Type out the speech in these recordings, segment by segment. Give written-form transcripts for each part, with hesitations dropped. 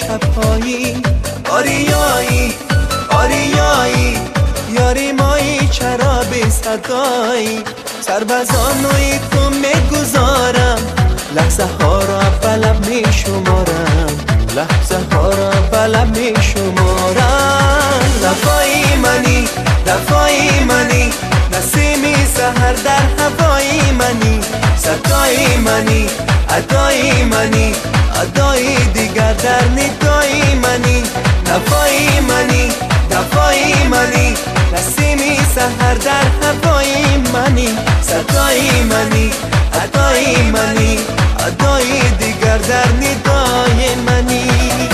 شبهایی آریایی آریایی یاری مایی چرا بی صدایی سربزانوی تو میگذارم لحظه ها را بلب می شمارم لحظه ها را بلب می شمارم لفایی منی لفایی منی نسیمی سحر در هوایی منی صدای منی ادای منی ادای دیگر در ندای منی لفایی منی لفایی منی نسیمی سحر در هوای منی صدای منی ادای منی ادای دیگر در ندای منی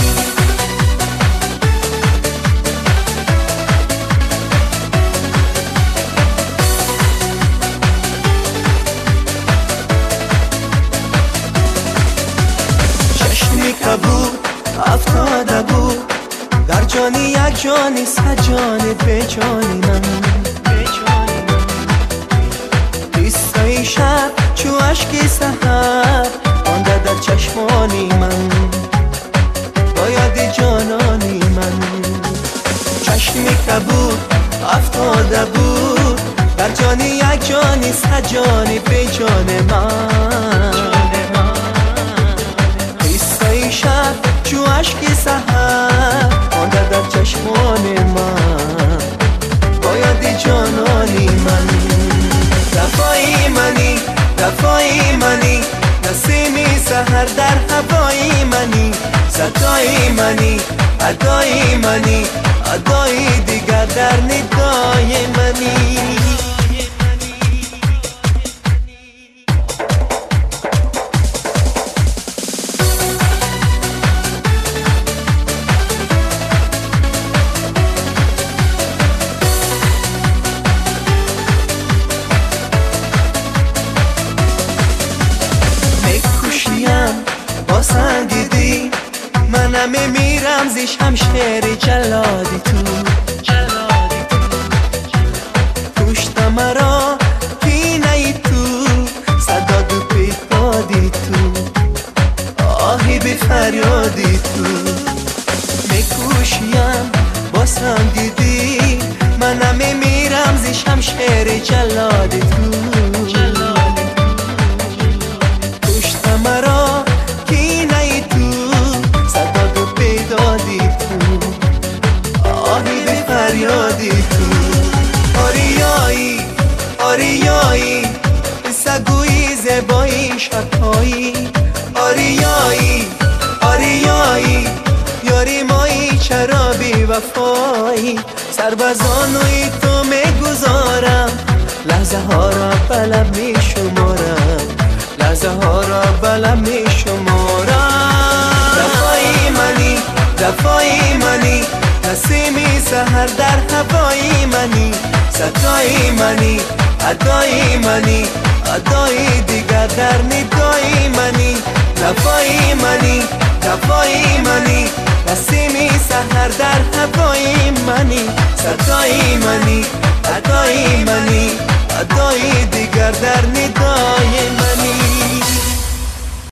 چشمی کبود افتاده بود در جانی یک جانی سجانی به جانی من قصه شب چو عشقی سحر مانده در چشمانی من با یاد جانانی من چشمی کبود افتاده بود در جانی یک جانی سجانی به جان من قصه شب چو عشقی سحر مانده در چشمان من با یاد جانانی من دفایی منی دفایی منی نسیمی سحر در هوایی منی صدای منی ادای منی ادای دیگر در ندای منی با سنگیدی منم میرم زی شمشیر جلادی تو پشت مرا پینه تو صدا دو پیدادی تو آهی بی فریادی تو میکوشیم با سنگیدی منم میرم زی شمشیر جلادی تو پشت مرا کینه تو صدا دو پیدادی تو آهی به فریادی تو آریایی آریایی سگوی زبایی شبهایی آریایی آریایی یاری مایی چرا بی وفایی سربزانوی تو میگذارم لحظه ها را بلب می شمارم لحظه ها را بلب می شمارم دفایی منی دفایی منی نسیمی سحر در هوایی منی صدای منی ادای منی ادای دیگر در ندای منی دفایی منی دفایی منی نسیمی سحر در هوایی منی صدای منی ادای منی ادای دیگر در ندای منی